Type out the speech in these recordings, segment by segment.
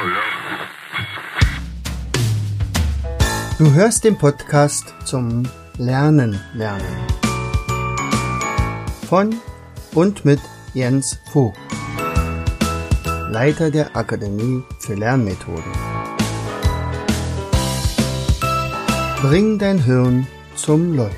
Du hörst den Podcast zum Lernen. Von und mit Jens Vogt, Leiter der Akademie für Lernmethoden. Bring dein Hirn zum Leuchten.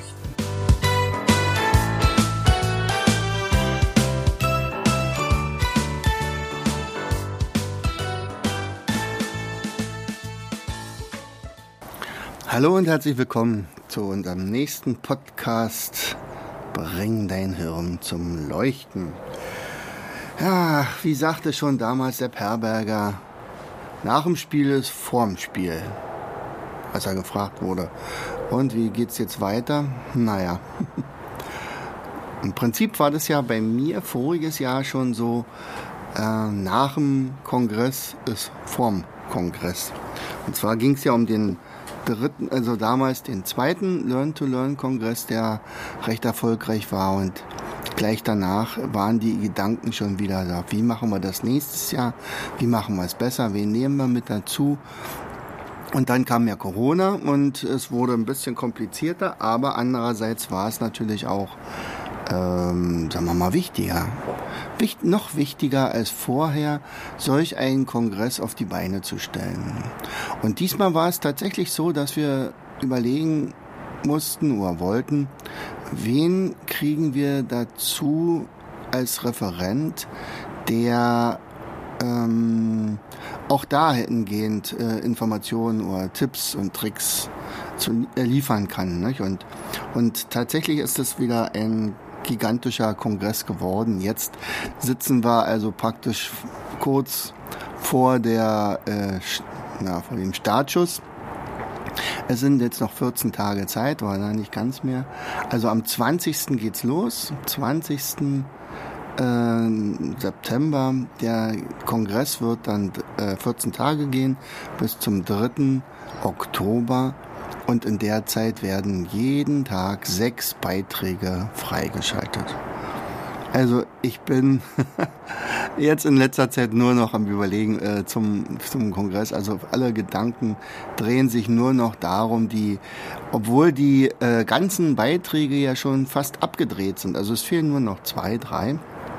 Hallo und herzlich willkommen zu unserem nächsten Podcast Bring dein Hirn zum Leuchten. Ja, wie sagte schon damals der Herberger, nach dem Spiel ist vorm Spiel, als er gefragt wurde. Und wie geht's jetzt weiter? Naja, im Prinzip war das ja bei mir voriges Jahr schon so, nach dem Kongress ist vorm Kongress. Und zwar ging es ja um den dritten, also damals den zweiten Learn-to-Learn-Kongress, der recht erfolgreich war, und gleich danach waren die Gedanken schon wieder da. Wie machen wir das nächstes Jahr? Wie machen wir es besser? Wen nehmen wir mit dazu? Und dann kam ja Corona und es wurde ein bisschen komplizierter, aber andererseits war es natürlich auch, sagen wir mal, wichtiger. Noch wichtiger als vorher, solch einen Kongress auf die Beine zu stellen. Und diesmal war es tatsächlich so, dass wir überlegen mussten oder wollten, wen kriegen wir dazu als Referent, der auch dahingehend Informationen oder Tipps und Tricks liefern kann. Nicht? Und tatsächlich ist es wieder ein gigantischer Kongress geworden. Jetzt sitzen wir also praktisch kurz vor vor dem Startschuss. Es sind jetzt noch 14 Tage Zeit, oder nicht ganz mehr. Also am 20. geht's los, am 20. September. Der Kongress wird dann 14 Tage gehen, bis zum 3. Oktober. Und in der Zeit werden jeden Tag 6 Beiträge freigeschaltet. Also ich bin jetzt in letzter Zeit nur noch am Überlegen zum Kongress. Also alle Gedanken drehen sich nur noch darum, obwohl die ganzen Beiträge ja schon fast abgedreht sind. Also es fehlen nur noch 2, 3,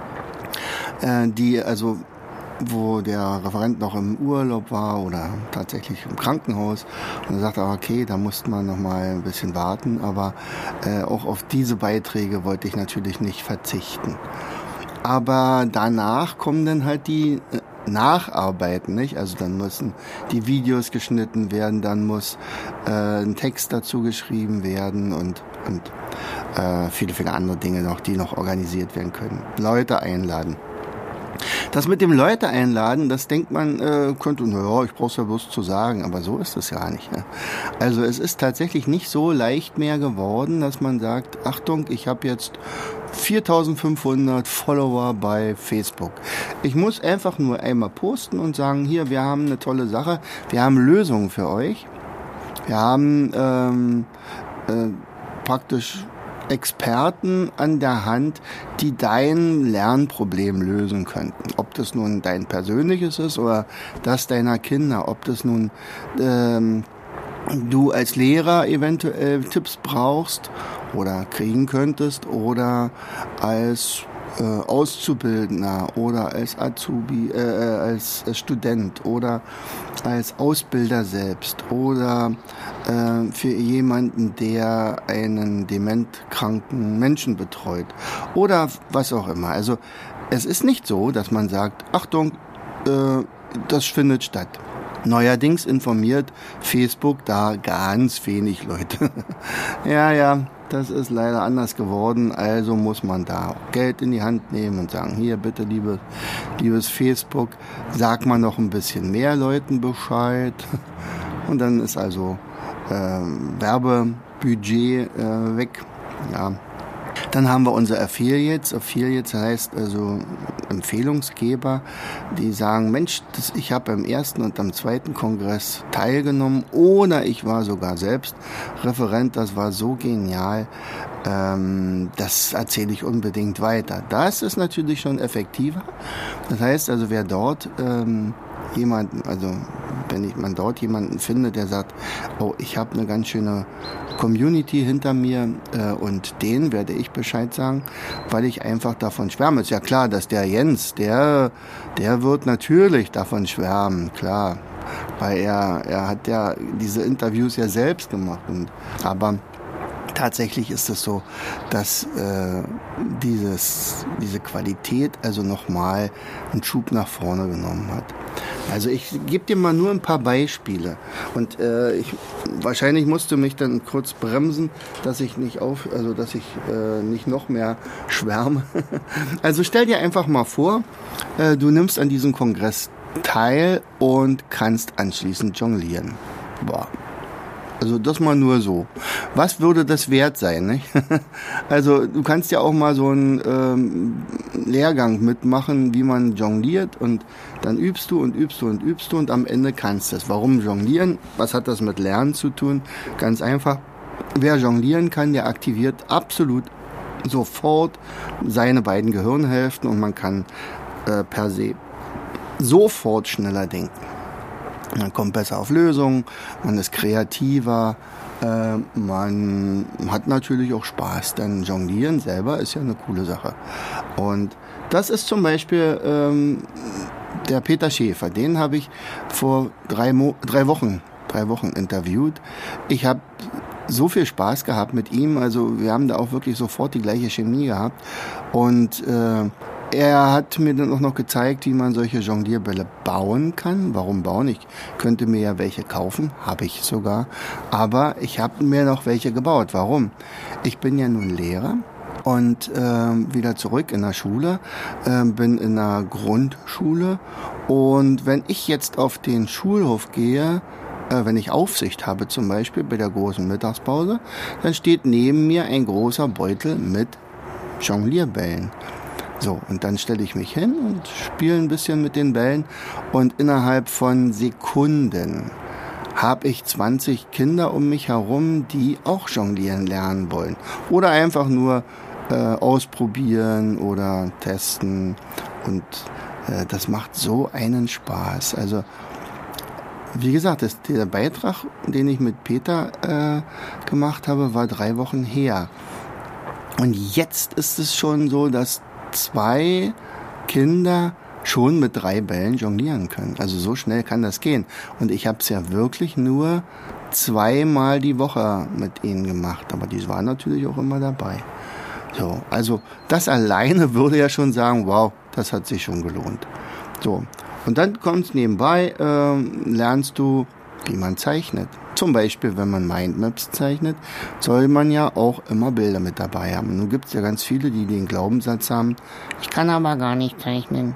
wo der Referent noch im Urlaub war oder tatsächlich im Krankenhaus. Und er sagte, okay, da musste man noch mal ein bisschen warten. Aber auch auf diese Beiträge wollte ich natürlich nicht verzichten. Aber danach kommen dann halt die Nacharbeiten, nicht? Also dann müssen die Videos geschnitten werden, dann muss ein Text dazu geschrieben werden und viele, viele andere Dinge noch, die noch organisiert werden können. Leute einladen. Das mit dem Leute einladen, das denkt man, ich brauch's ja bloß zu sagen, aber so ist es ja nicht. Ne? Also es ist tatsächlich nicht so leicht mehr geworden, dass man sagt, Achtung, ich habe jetzt 4.500 Follower bei Facebook. Ich muss einfach nur einmal posten und sagen, hier, wir haben eine tolle Sache, wir haben Lösungen für euch. Wir haben praktisch Experten an der Hand, die dein Lernproblem lösen könnten. Ob das nun dein persönliches ist oder das deiner Kinder, ob das nun du als Lehrer eventuell Tipps brauchst oder kriegen könntest oder als Auszubildender oder als Azubi, als Student oder als Ausbilder selbst oder für jemanden, der einen dementkranken Menschen betreut oder was auch immer. Also es ist nicht so, dass man sagt, Achtung, das findet statt. Neuerdings informiert Facebook da ganz wenig Leute. Ja, das ist leider anders geworden, also muss man da auch Geld in die Hand nehmen und sagen, hier bitte, liebes Facebook, sag mal noch ein bisschen mehr Leuten Bescheid. Und dann ist also Werbebudget weg. Ja. Dann haben wir unsere Affiliates. Affiliates heißt also Empfehlungsgeber, die sagen, Mensch, ich habe beim ersten und am zweiten Kongress teilgenommen oder ich war sogar selbst Referent, das war so genial, das erzähle ich unbedingt weiter. Das ist natürlich schon effektiver. Das heißt also, wer dort jemanden, also wenn man dort jemanden findet, der sagt, oh, ich habe eine ganz schöne Community hinter mir und denen werde ich Bescheid sagen, weil ich einfach davon schwärme. Ist ja klar, dass der Jens, der wird natürlich davon schwärmen, klar, weil er hat ja diese Interviews ja selbst gemacht. Aber tatsächlich ist es so, dass diese Qualität also nochmal einen Schub nach vorne genommen hat. Also ich gebe dir mal nur ein paar Beispiele und wahrscheinlich musst du mich dann kurz bremsen, dass ich nicht nicht noch mehr schwärme. Also stell dir einfach mal vor, du nimmst an diesem Kongress teil und kannst anschließend jonglieren. Boah. Also das mal nur so. Was würde das wert sein, nicht? Also du kannst ja auch mal so einen Lehrgang mitmachen, wie man jongliert und dann übst du und am Ende kannst du es. Warum jonglieren? Was hat das mit Lernen zu tun? Ganz einfach. Wer jonglieren kann, der aktiviert absolut sofort seine beiden Gehirnhälften und man kann per se sofort schneller denken. Man kommt besser auf Lösungen, man ist kreativer, man hat natürlich auch Spaß, denn Jonglieren selber ist ja eine coole Sache. Und das ist zum Beispiel der Peter Schäfer, den habe ich vor drei Wochen interviewt. Ich habe so viel Spaß gehabt mit ihm, also wir haben da auch wirklich sofort die gleiche Chemie gehabt und er hat mir dann auch noch gezeigt, wie man solche Jonglierbälle bauen kann. Warum bauen? Ich könnte mir ja welche kaufen, habe ich sogar. Aber ich habe mir noch welche gebaut. Warum? Ich bin ja nun Lehrer und wieder zurück in der Schule, bin in einer Grundschule. Und wenn ich jetzt auf den Schulhof gehe, wenn ich Aufsicht habe zum Beispiel bei der großen Mittagspause, dann steht neben mir ein großer Beutel mit Jonglierbällen. So, und dann stelle ich mich hin und spiele ein bisschen mit den Bällen und innerhalb von Sekunden habe ich 20 Kinder um mich herum, die auch jonglieren lernen wollen oder einfach nur ausprobieren oder testen und das macht so einen Spaß. Also wie gesagt, der Beitrag, den ich mit Peter gemacht habe, war 3 Wochen her. Und jetzt ist es schon so, dass 2 Kinder schon mit 3 Bällen jonglieren können. Also so schnell kann das gehen. Und ich habe es ja wirklich nur 2-mal die Woche mit ihnen gemacht. Aber die waren natürlich auch immer dabei. So, also das alleine würde ja schon sagen, wow, das hat sich schon gelohnt. So, und dann kommt's nebenbei, lernst du, wie man zeichnet. Zum Beispiel, wenn man Mindmaps zeichnet, soll man ja auch immer Bilder mit dabei haben. Und nun gibt es ja ganz viele, die den Glaubenssatz haben, ich kann aber gar nicht zeichnen.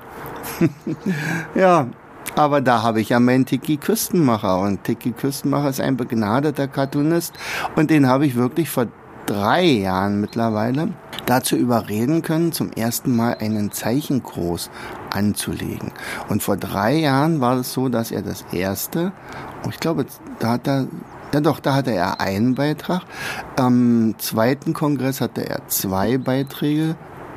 Ja, aber da habe ich ja meinen Tiki Küstenmacher. Und Tiki Küstenmacher ist ein begnadeter Cartoonist. Und den habe ich wirklich vor 3 Jahren mittlerweile dazu überreden können, zum ersten Mal einen Zeichenkurs anzulegen. Und vor 3 Jahren war es so, dass er das erste, ich glaube, da hatte er einen Beitrag. Am 2. Kongress hatte er 2 Beiträge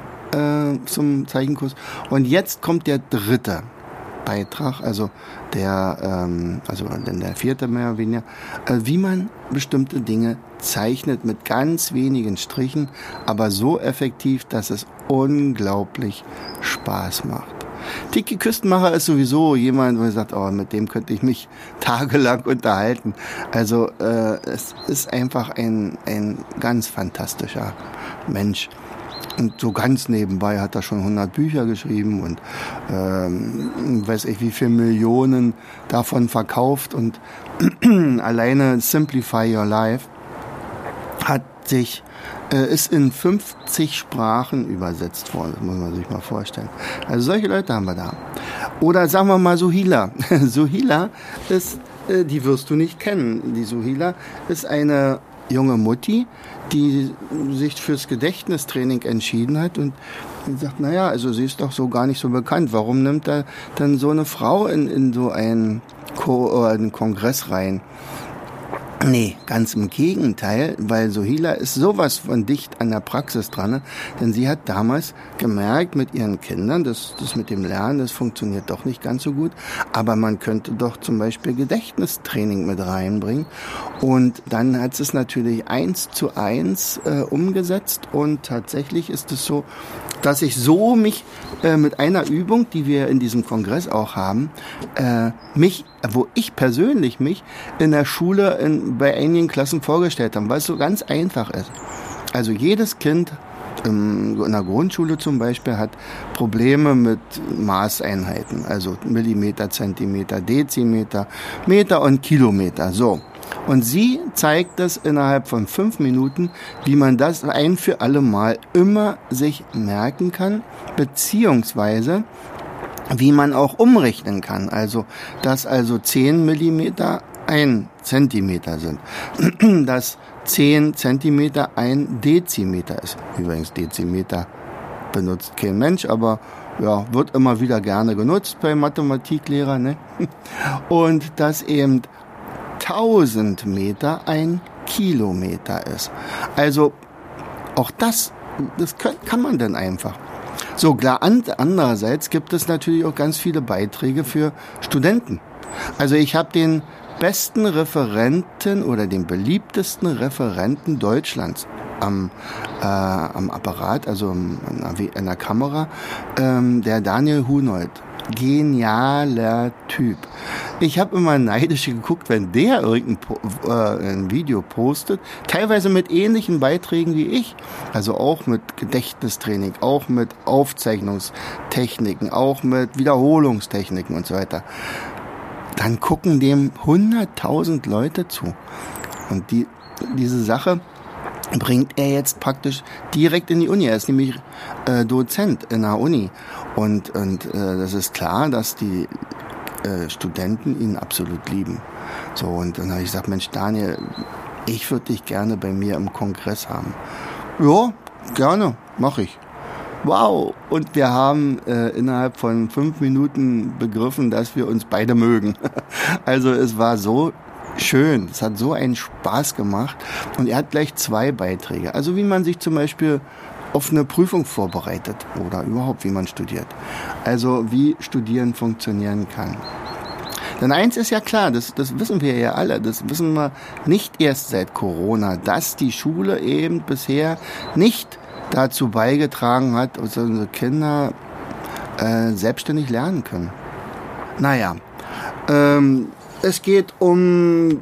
zum Zeichenkurs. Und jetzt kommt der 3. Beitrag, also der 4. mehr oder weniger, wie man bestimmte Dinge zeichnet mit ganz wenigen Strichen, aber so effektiv, dass es unglaublich Spaß macht. Tiki Küstenmacher ist sowieso jemand, wo man sagt, oh, mit dem könnte ich mich tagelang unterhalten. Also es ist einfach ein ganz fantastischer Mensch. Und so ganz nebenbei hat er schon 100 Bücher geschrieben und weiß ich wie viele Millionen davon verkauft. Und alleine Simplify Your Life ist in 50 Sprachen übersetzt worden. Das muss man sich mal vorstellen. Also solche Leute haben wir da. Oder sagen wir mal Suhila. Suhila ist, die wirst du nicht kennen. Die Suhila ist eine junge Mutti, die sich fürs Gedächtnistraining entschieden hat und sagt, naja, also sie ist doch so gar nicht so bekannt. Warum nimmt er dann so eine Frau in so einen Kongress rein? Nee, ganz im Gegenteil, weil Sohila ist sowas von dicht an der Praxis dran, denn sie hat damals gemerkt mit ihren Kindern, das mit dem Lernen, das funktioniert doch nicht ganz so gut, aber man könnte doch zum Beispiel Gedächtnistraining mit reinbringen und dann hat es natürlich 1:1 umgesetzt und tatsächlich ist es so, dass ich so mich mit einer Übung, die wir in diesem Kongress auch haben, wo ich persönlich mich in der Schule bei einigen Klassen vorgestellt habe, weil es so ganz einfach ist. Also jedes Kind in der Grundschule zum Beispiel hat Probleme mit Maßeinheiten, also Millimeter, Zentimeter, Dezimeter, Meter und Kilometer, so. Und sie zeigt das innerhalb von 5 Minuten, wie man das ein für alle Mal immer sich merken kann, beziehungsweise wie man auch umrechnen kann. Also, dass 10 Millimeter 1 Zentimeter sind. Dass 10 Zentimeter 1 Dezimeter ist. Übrigens, Dezimeter benutzt kein Mensch, aber ja, wird immer wieder gerne genutzt bei Mathematiklehrern, ne? Und dass eben 1000 Meter 1 Kilometer ist. Also, auch das kann man dann einfach. So, klar, andererseits gibt es natürlich auch ganz viele Beiträge für Studenten. Also ich habe den besten Referenten oder den beliebtesten Referenten Deutschlands am Apparat, also in der Kamera, der Daniel Hunold. Genialer Typ. Ich habe immer neidisch geguckt, wenn der ein Video postet, teilweise mit ähnlichen Beiträgen wie ich, also auch mit Gedächtnistraining, auch mit Aufzeichnungstechniken, auch mit Wiederholungstechniken und so weiter. Dann gucken dem 100.000 Leute zu. Und diese Sache bringt er jetzt praktisch direkt in die Uni. Er ist nämlich Dozent in der Uni. Und das ist klar, dass die Studenten ihn absolut lieben. So, und dann habe ich gesagt, Mensch, Daniel, ich würde dich gerne bei mir im Kongress haben. Ja, gerne, mache ich. Wow, und wir haben innerhalb von 5 Minuten begriffen, dass wir uns beide mögen. Also es war so schön, es hat so einen Spaß gemacht und er hat gleich 2 Beiträge. Also wie man sich zum Beispiel auf eine Prüfung vorbereitet oder überhaupt wie man studiert. Also wie Studieren funktionieren kann. Denn eins ist ja klar, das wissen wir ja alle, das wissen wir nicht erst seit Corona, dass die Schule eben bisher nicht dazu beigetragen hat, dass unsere Kinder selbstständig lernen können. Naja, es geht um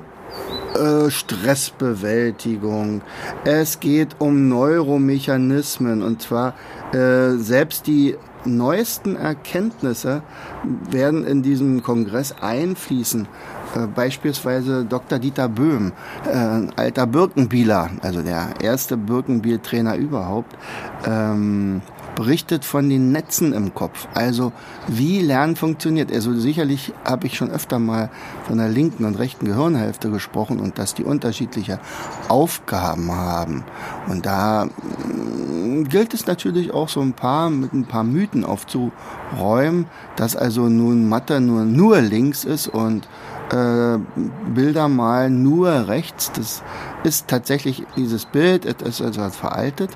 Stressbewältigung, es geht um Neuromechanismen und zwar selbst die neuesten Erkenntnisse werden in diesem Kongress einfließen. Beispielsweise Dr. Dieter Böhm, alter Birkenbieler, also der erste Birkenbiel-Trainer überhaupt, berichtet von den Netzen im Kopf, also wie Lernen funktioniert. Also sicherlich habe ich schon öfter mal von der linken und rechten Gehirnhälfte gesprochen und dass die unterschiedliche Aufgaben haben. Und da gilt es natürlich auch so mit ein paar Mythen aufzuräumen, dass also nun Mathe nur links ist und Bilder malen nur rechts. Das ist tatsächlich dieses Bild, es ist also veraltet.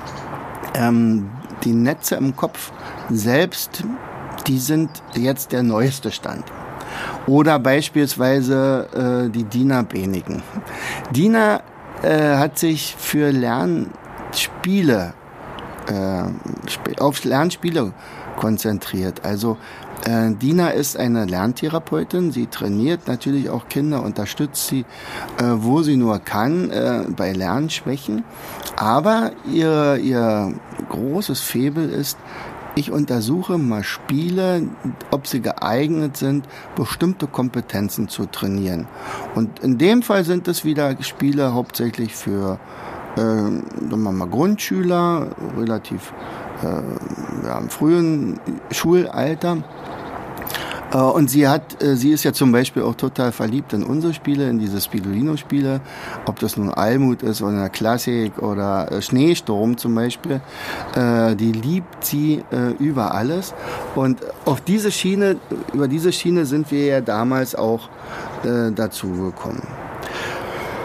Die Netze im Kopf selbst, die sind jetzt der neueste Stand. Oder beispielsweise die Dina Beniken. Dina hat sich für Lernspiele auf Lernspiele konzentriert. Also Dina ist eine Lerntherapeutin. Sie trainiert natürlich auch Kinder, unterstützt sie, wo sie nur kann, bei Lernschwächen. Aber ihr großes Faible ist, ich untersuche mal Spiele, ob sie geeignet sind, bestimmte Kompetenzen zu trainieren. Und in dem Fall sind es wieder Spiele hauptsächlich für Grundschüler, relativ im frühen Schulalter. Und sie ist ja zum Beispiel auch total verliebt in unsere Spiele, in diese Spirulino-Spiele, ob das nun Almut ist oder eine Klassik oder Schneesturm zum Beispiel, die liebt sie über alles. Und über diese Schiene sind wir ja damals auch dazu gekommen.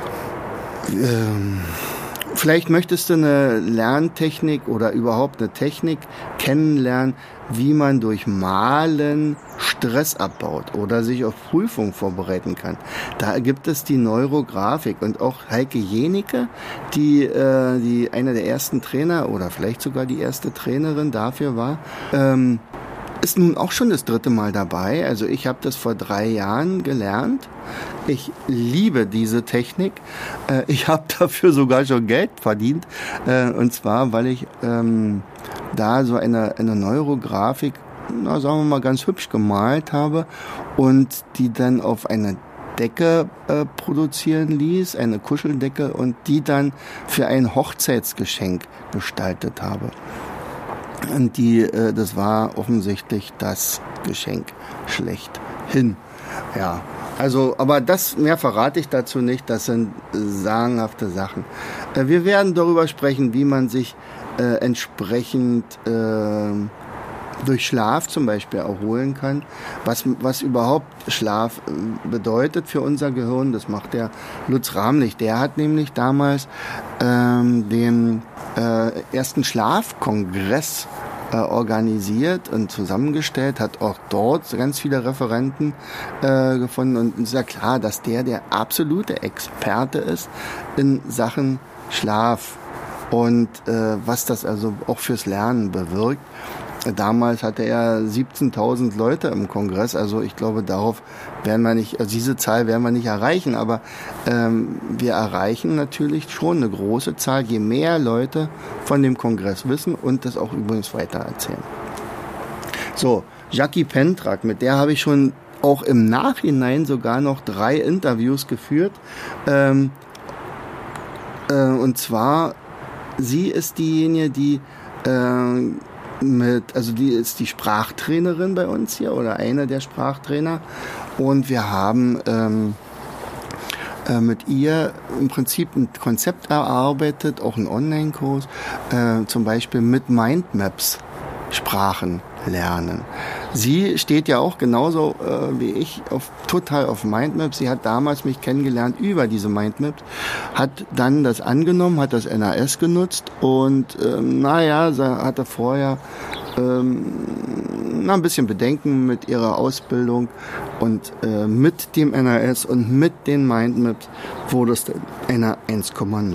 Vielleicht möchtest du eine Lerntechnik oder überhaupt eine Technik kennenlernen, wie man durch Malen Stress abbaut oder sich auf Prüfungen vorbereiten kann. Da gibt es die Neurografik und auch Heike Jenike, die einer der ersten Trainer oder vielleicht sogar die erste Trainerin dafür war, ist nun auch schon das 3. Mal dabei. Also ich habe das vor 3 Jahren gelernt. Ich liebe diese Technik. Ich habe dafür sogar schon Geld verdient. Und zwar, weil ich da so eine Neurografik, sagen wir mal, ganz hübsch gemalt habe und die dann auf eine Decke produzieren ließ, eine Kuscheldecke, und die dann für ein Hochzeitsgeschenk gestaltet habe. Und das war offensichtlich das Geschenk schlechthin. Ja, also, aber mehr verrate ich dazu nicht. Das sind sagenhafte Sachen. Wir werden darüber sprechen, wie man sich entsprechend durch Schlaf zum Beispiel erholen kann. Was überhaupt Schlaf bedeutet für unser Gehirn, das macht der Lutz Ramlich. Der hat nämlich damals den ersten Schlafkongress organisiert und zusammengestellt, hat auch dort ganz viele Referenten gefunden, und es ist ja klar, dass der absolute Experte ist in Sachen Schlaf und was das also auch fürs Lernen bewirkt. Damals hatte er 17.000 Leute im Kongress, also ich glaube, darauf werden wir nicht, also diese Zahl werden wir nicht erreichen, aber wir erreichen natürlich schon eine große Zahl, je mehr Leute von dem Kongress wissen und das auch übrigens weitererzählen. So, Jackie Pentrak, mit der habe ich schon auch im Nachhinein sogar noch 3 Interviews geführt, und zwar, sie ist diejenige, die die ist die Sprachtrainerin bei uns hier oder eine der Sprachtrainer, und wir haben mit ihr im Prinzip ein Konzept erarbeitet, auch einen Online-Kurs, zum Beispiel mit Mindmaps Sprachen lernen. Sie steht ja auch genauso wie ich total auf Mindmaps. Sie hat damals mich kennengelernt über diese Mindmaps, hat dann das angenommen, hat das NAS genutzt und sie hatte vorher ein bisschen Bedenken mit ihrer Ausbildung, und mit dem NAS und mit den Mindmaps wurde es eine 1,0.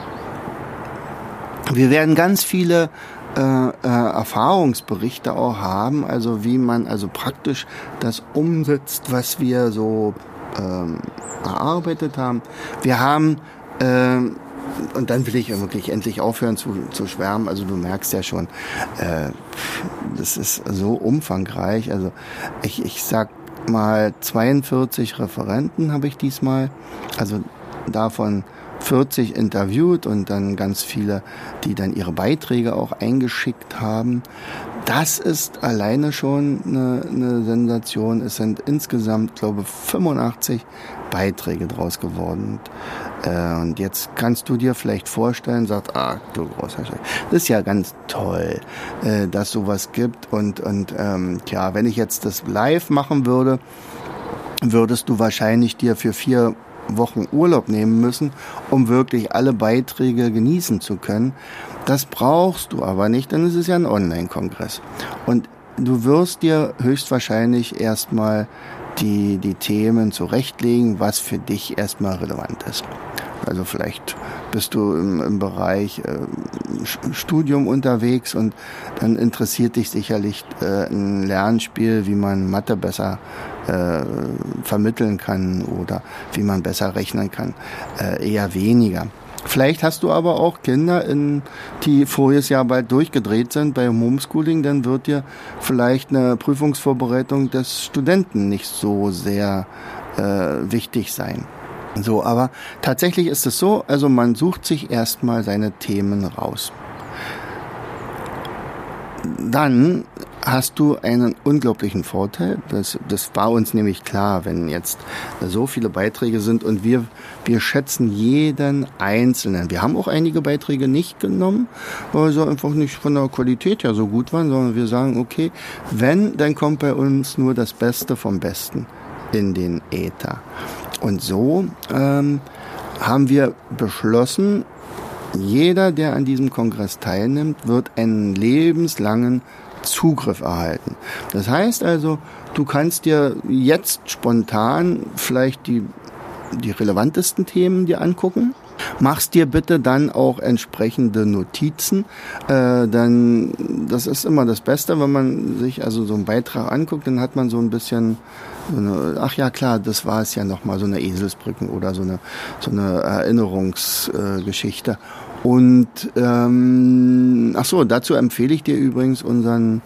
Wir werden ganz viele Erfahrungsberichte auch haben, also wie man also praktisch das umsetzt, was wir so erarbeitet haben. Wir haben, und dann will ich wirklich endlich aufhören zu schwärmen, also du merkst ja schon, das ist so umfangreich, also ich sag mal 42 Referenten habe ich diesmal, also davon 40 interviewt und dann ganz viele, die dann ihre Beiträge auch eingeschickt haben. Das ist alleine schon eine Sensation. Es sind insgesamt, glaube ich, 85 Beiträge draus geworden. Und jetzt kannst du dir vielleicht vorstellen, sagt, du großer Scheiß, das ist ja ganz toll, dass sowas gibt. Und wenn ich jetzt das live machen würde, würdest du wahrscheinlich dir für 4 Wochen Urlaub nehmen müssen, um wirklich alle Beiträge genießen zu können. Das brauchst du aber nicht, denn es ist ja ein Online-Kongress. Und du wirst dir höchstwahrscheinlich erstmal die Themen zurechtlegen, was für dich erstmal relevant ist. Also vielleicht bist du im Bereich Studium unterwegs und dann interessiert dich sicherlich ein Lernspiel, wie man Mathe besser vermitteln kann oder wie man besser rechnen kann. Eher weniger. Vielleicht hast du aber auch Kinder, die voriges Jahr bald durchgedreht sind beim Homeschooling, dann wird dir vielleicht eine Prüfungsvorbereitung des Studenten nicht so sehr wichtig sein. So, aber tatsächlich ist es so, also man sucht sich erstmal seine Themen raus. Dann hast du einen unglaublichen Vorteil. Das war uns nämlich klar, wenn jetzt so viele Beiträge sind und wir schätzen jeden Einzelnen. Wir haben auch einige Beiträge nicht genommen, weil sie einfach nicht von der Qualität her so gut waren, sondern wir sagen, okay, dann kommt bei uns nur das Beste vom Besten in den Äther. Und so haben wir beschlossen, jeder, der an diesem Kongress teilnimmt, wird einen lebenslangen Zugriff erhalten. Das heißt also, du kannst dir jetzt spontan vielleicht die relevantesten Themen dir angucken. Machst dir bitte dann auch entsprechende Notizen, dann das ist immer das Beste, wenn man sich also so einen Beitrag anguckt, dann hat man so ein bisschen ach ja klar, das war es ja nochmal, so eine Eselsbrücken oder so eine Erinnerungsgeschichte. Und ach so, dazu empfehle ich dir übrigens unseren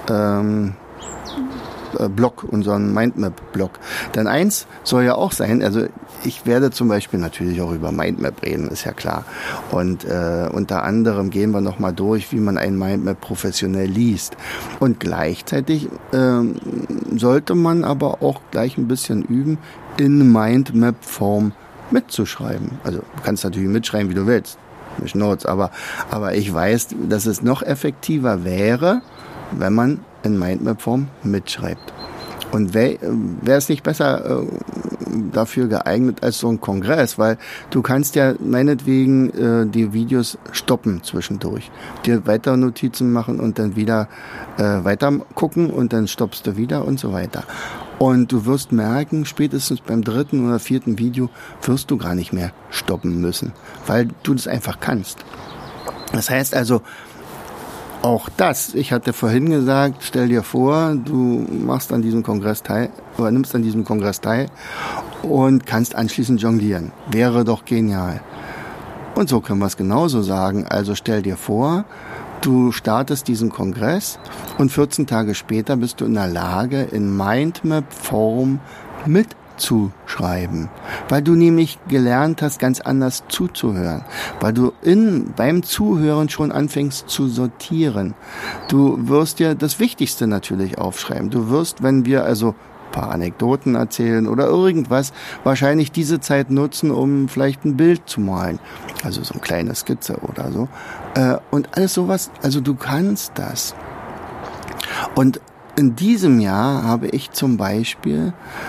Blog, unseren Mindmap-Blog. Denn eins soll ja auch sein, also ich werde zum Beispiel natürlich auch über Mindmap reden, ist ja klar. Und unter anderem gehen wir nochmal durch, wie man ein Mindmap professionell liest. Und gleichzeitig sollte man aber auch gleich ein bisschen üben, in Mindmap-Form mitzuschreiben. Also du kannst natürlich mitschreiben, wie du willst. Nicht Notes, aber ich weiß, dass es noch effektiver wäre, wenn man in Mindmap-Form mitschreibt. Und wäre es nicht besser dafür geeignet als so ein Kongress, weil du kannst ja meinetwegen die Videos stoppen zwischendurch, dir weiter Notizen machen und dann wieder weiter gucken und dann stoppst du wieder und so weiter. Und du wirst merken, spätestens beim 3. oder 4. Video wirst du gar nicht mehr stoppen müssen, weil du das einfach kannst. Das heißt also, auch das, ich hatte vorhin gesagt, stell dir vor, du machst an diesem Kongress teil oder nimmst an diesem Kongress teil und kannst anschließend jonglieren. Wäre doch genial. Und so können wir es genauso sagen. Also stell dir vor, du startest diesen Kongress und 14 Tage später bist du in der Lage, in Mindmap-Form mitzuschreiben, weil du nämlich gelernt hast, ganz anders zuzuhören, weil du beim Zuhören schon anfängst zu sortieren. Du wirst dir das Wichtigste natürlich aufschreiben. Du wirst, wenn wir also ein paar Anekdoten erzählen oder irgendwas, wahrscheinlich diese Zeit nutzen, um vielleicht ein Bild zu malen, also so eine kleine Skizze oder so. Und alles sowas, also du kannst das. Und in diesem Jahr habe ich zum Beispiel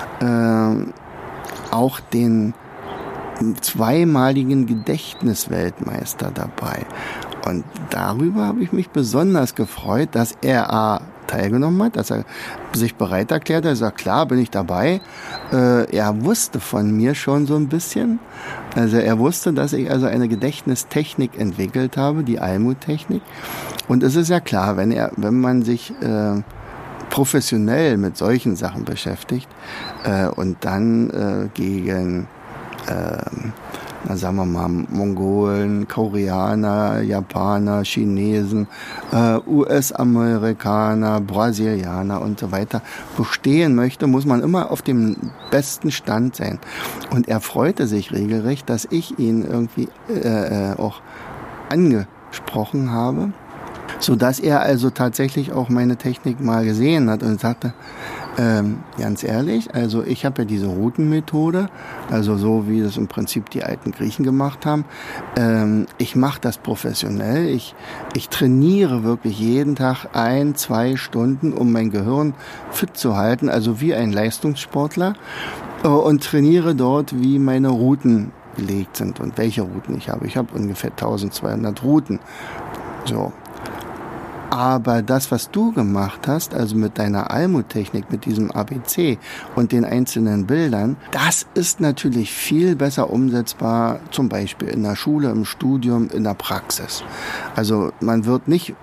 auch den zweimaligen Gedächtnisweltmeister dabei. Und darüber habe ich mich besonders gefreut, dass er teilgenommen hat, dass er sich bereit erklärt hat. Er sagt, klar, bin ich dabei. Er wusste von mir schon so ein bisschen. Also er wusste, dass ich also eine Gedächtnistechnik entwickelt habe, die Almu-Technik. Und es ist ja klar, wenn man sich professionell mit solchen Sachen beschäftigt und dann gegen sagen wir mal Mongolen, Koreaner, Japaner, Chinesen, US-Amerikaner, Brasilianer und so weiter bestehen möchte, muss man immer auf dem besten Stand sein. Und er freute sich regelrecht, dass ich ihn irgendwie auch angesprochen habe, sodass er also tatsächlich auch meine Technik mal gesehen hat und sagte, ganz ehrlich, also ich habe ja diese Routenmethode, also so wie das im Prinzip die alten Griechen gemacht haben. Ich mache das professionell, ich trainiere wirklich jeden Tag 1-2 Stunden, um mein Gehirn fit zu halten, also wie ein Leistungssportler, und trainiere dort, wie meine Routen gelegt sind und welche Routen ich habe. Ich habe ungefähr 1200 Routen. So. Aber das, was du gemacht hast, also mit deiner Almu-Technik, mit diesem ABC und den einzelnen Bildern, das ist natürlich viel besser umsetzbar, zum Beispiel in der Schule, im Studium, in der Praxis. Also man wird nicht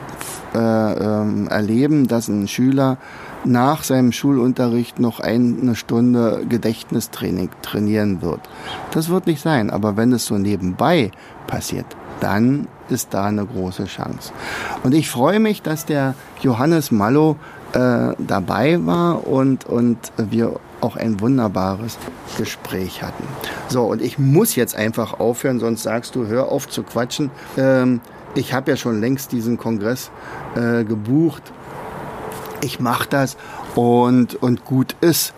erleben, dass ein Schüler nach seinem Schulunterricht noch eine Stunde Gedächtnistraining trainieren wird. Das wird nicht sein, aber wenn es so nebenbei passiert, dann ist da eine große Chance. Und ich freue mich, dass der Johannes Mallow dabei war und wir auch ein wunderbares Gespräch hatten. So, und ich muss jetzt einfach aufhören, sonst sagst du, hör auf zu quatschen. Ich habe ja schon längst diesen Kongress gebucht. Ich mache das und gut ist.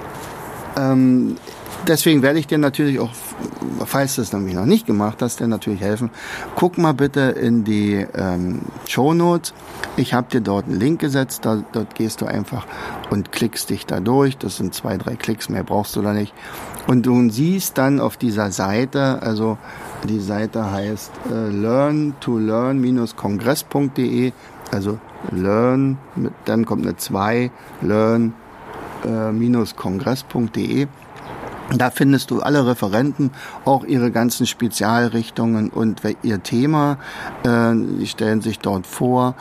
Deswegen werde ich dir natürlich auch, falls du es nämlich noch nicht gemacht hast, dir natürlich helfen. Guck mal bitte in die Shownotes. Ich habe dir dort einen Link gesetzt. Dort gehst du einfach und klickst dich da durch. Das sind 2-3 Klicks, mehr brauchst du da nicht. Und du siehst dann auf dieser Seite, also die Seite heißt learn-kongress.de, also learn, dann kommt eine 2, learn-kongress.de. Da findest du alle Referenten, auch ihre ganzen Spezialrichtungen und ihr Thema. Die stellen sich dort vor.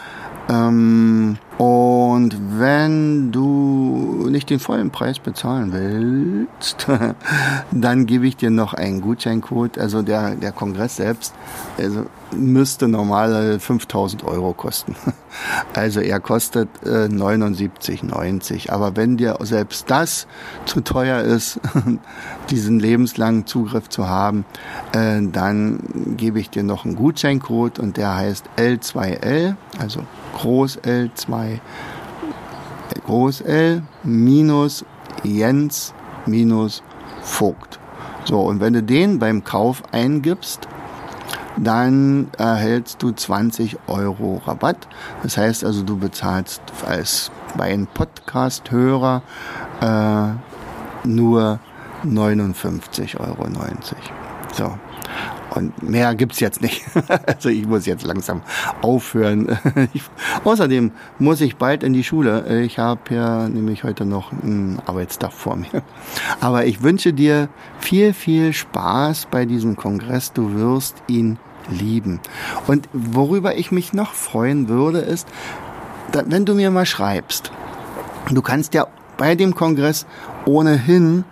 Und wenn du nicht den vollen Preis bezahlen willst, dann gebe ich dir noch einen Gutscheincode. Also der Kongress selbst müsste normal 5.000 € kosten. Also er kostet 79,90. Aber wenn dir selbst das zu teuer ist, diesen lebenslangen Zugriff zu haben, dann gebe ich dir noch einen Gutscheincode und der heißt L2L, also Groß L2, Groß L minus Jens minus Vogt. So, und wenn du den beim Kauf eingibst, dann erhältst du 20 € Rabatt. Das heißt also, du bezahlst bei einem Podcast-Hörer nur 59,90 €. So. Und mehr gibt's jetzt nicht. Also ich muss jetzt langsam aufhören. Außerdem muss ich bald in die Schule. Ich habe ja nämlich heute noch einen Arbeitstag vor mir. Aber ich wünsche dir viel, viel Spaß bei diesem Kongress. Du wirst ihn lieben. Und worüber ich mich noch freuen würde, ist, wenn du mir mal schreibst. Du kannst ja bei dem Kongress ohnehin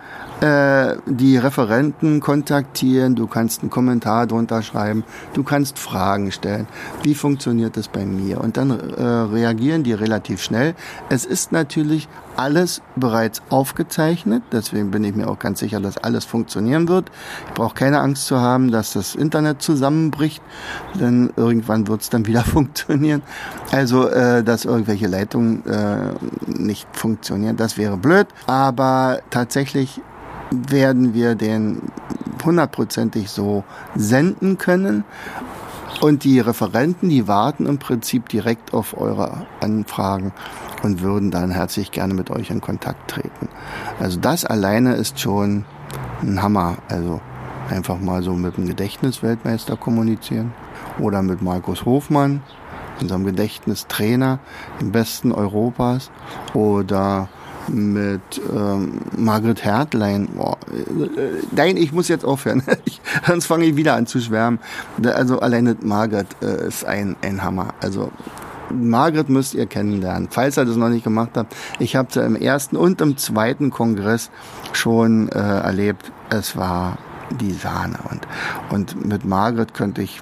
die Referenten kontaktieren, du kannst einen Kommentar drunter schreiben, du kannst Fragen stellen. Wie funktioniert das bei mir? Und dann reagieren die relativ schnell. Es ist natürlich alles bereits aufgezeichnet, deswegen bin ich mir auch ganz sicher, dass alles funktionieren wird. Ich brauche keine Angst zu haben, dass das Internet zusammenbricht, denn irgendwann wird es dann wieder funktionieren. Also, dass irgendwelche Leitungen nicht funktionieren, das wäre blöd, aber tatsächlich werden wir den 100%ig so senden können. Und die Referenten, die warten im Prinzip direkt auf eure Anfragen und würden dann herzlich gerne mit euch in Kontakt treten. Also das alleine ist schon ein Hammer. Also einfach mal so mit dem Gedächtnisweltmeister kommunizieren oder mit Markus Hofmann, unserem Gedächtnistrainer, dem Besten Europas, oder mit Margret Hertlein. Boah, nein, ich muss jetzt aufhören. Sonst fange ich wieder an zu schwärmen. Also alleine Margret ist ein Hammer. Also Margret müsst ihr kennenlernen, falls ihr das noch nicht gemacht habt. Ich habe sie im ersten und im zweiten Kongress schon erlebt. Es war die Sahne. Und mit Margret könnte ich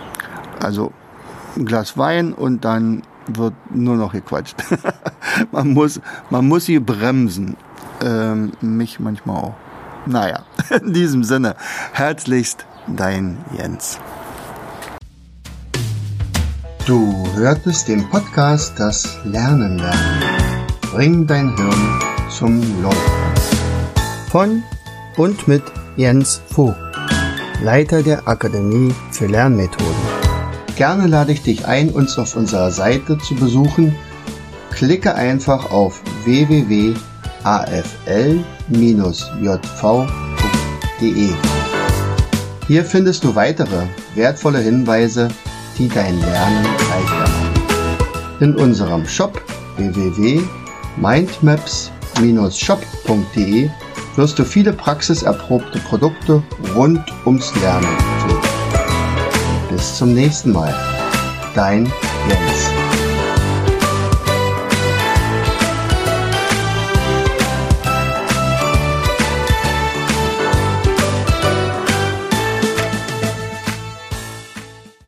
also ein Glas Wein und dann wird nur noch gequatscht. Man muss sie bremsen. Mich manchmal auch. Naja, in diesem Sinne, herzlichst dein Jens. Du hörtest den Podcast Das Lernen lernen. Bring dein Hirn zum Leuchten. Von und mit Jens Vogt, Leiter der Akademie für Lernmethoden. Gerne lade ich dich ein, uns auf unserer Seite zu besuchen. Klicke einfach auf www.afl-jv.de. Hier findest du weitere wertvolle Hinweise, die dein Lernen leichter machen. In unserem Shop www.mindmaps-shop.de wirst du viele praxiserprobte Produkte rund ums Lernen finden. Bis zum nächsten Mal. Dein Jens.